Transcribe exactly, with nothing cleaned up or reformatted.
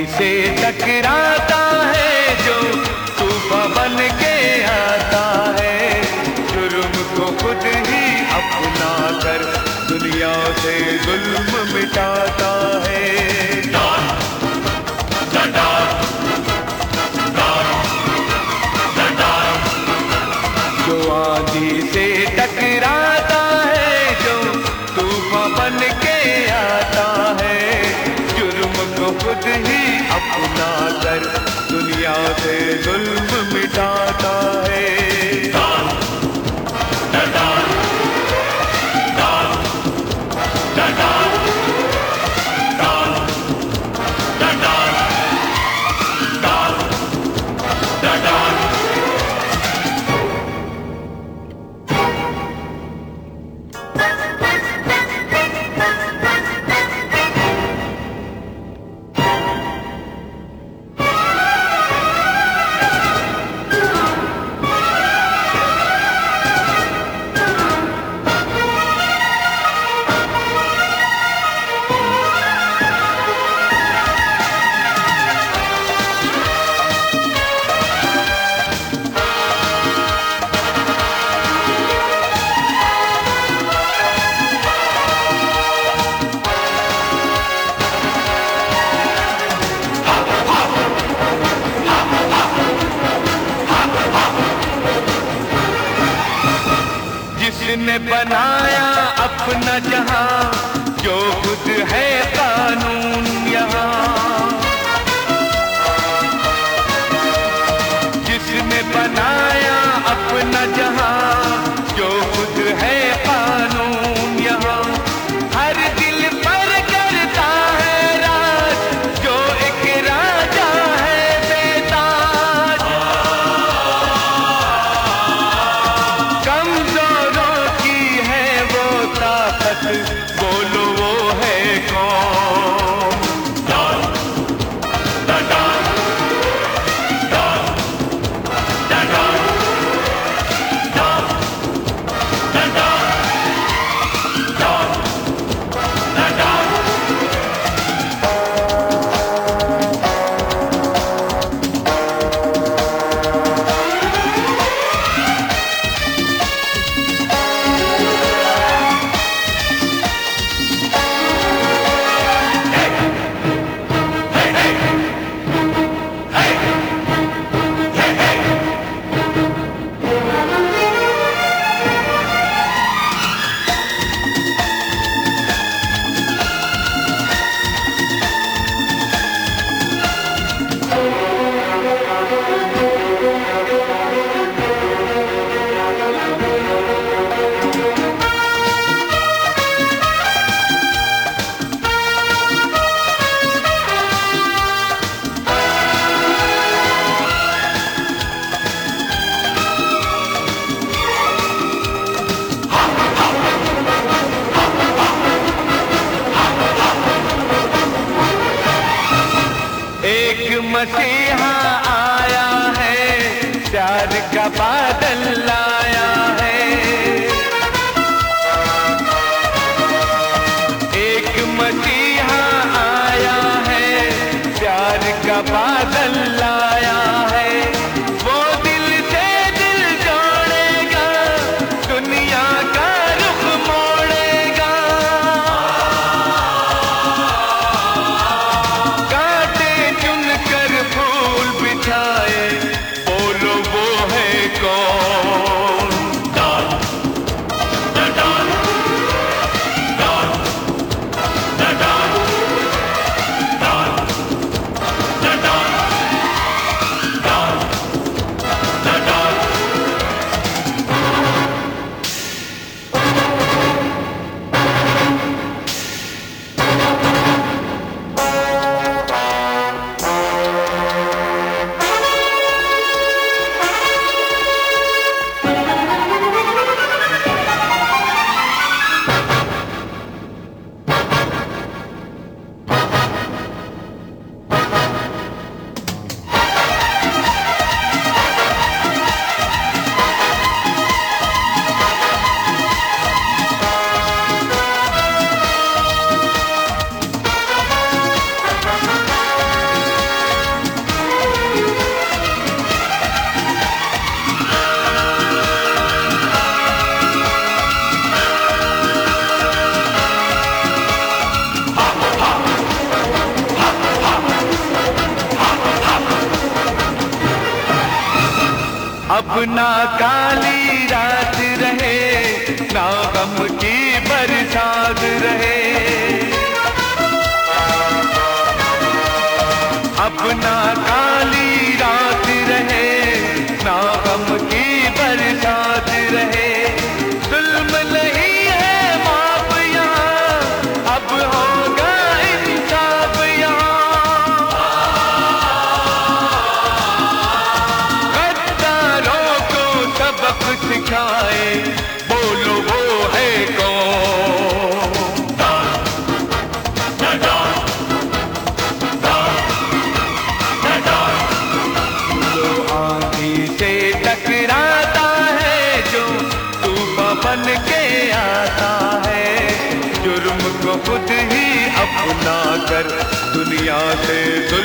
से टकराता है जो तूफान बन के आता है, जुर्म को खुद ही अपना कर दुनिया से जुल्म मिटाता है। जो आंधी से टकराता है, जो तूफान बन के आता है, जुर्म को खुद ही अपना कर दुनिया से जुल्म मिटाता है। जिसने बनाया अपना जहां, जो खुद है कानून यहाँ, जिसने बनाया अपना जहां, जो खुद है कानून यहाँ, हर दिल पर करता है राज, जो एक राजा है बेताज। कमजोरों बोलो वो है कौन? Don don don don don don don don मसीहा आया है, प्यार का बादल लाया है। एक मसीहा आया है, प्यार का बादल लाया है। वो दिल से दिल जोड़ेगा, दुनिया का रुख मोड़ेगा। कांटे चुन कर फूल बिछाए, बोलो वो है कौन? Don don don don don don don don don. अब ना काली रात रहे, ना गम की बरसात रहे। अब ना काली रात रहे, ना गम की बरसात रहे। जुल्म नहीं है माफ यहाँ, अब होगा इंसाफ यहाँ। गद्दारों को सबक सिखाए, बोलो वो है कौन? टकराता है जो तूफान बन के आता है, जुर्म को खुद ही अपना कर दुनिया से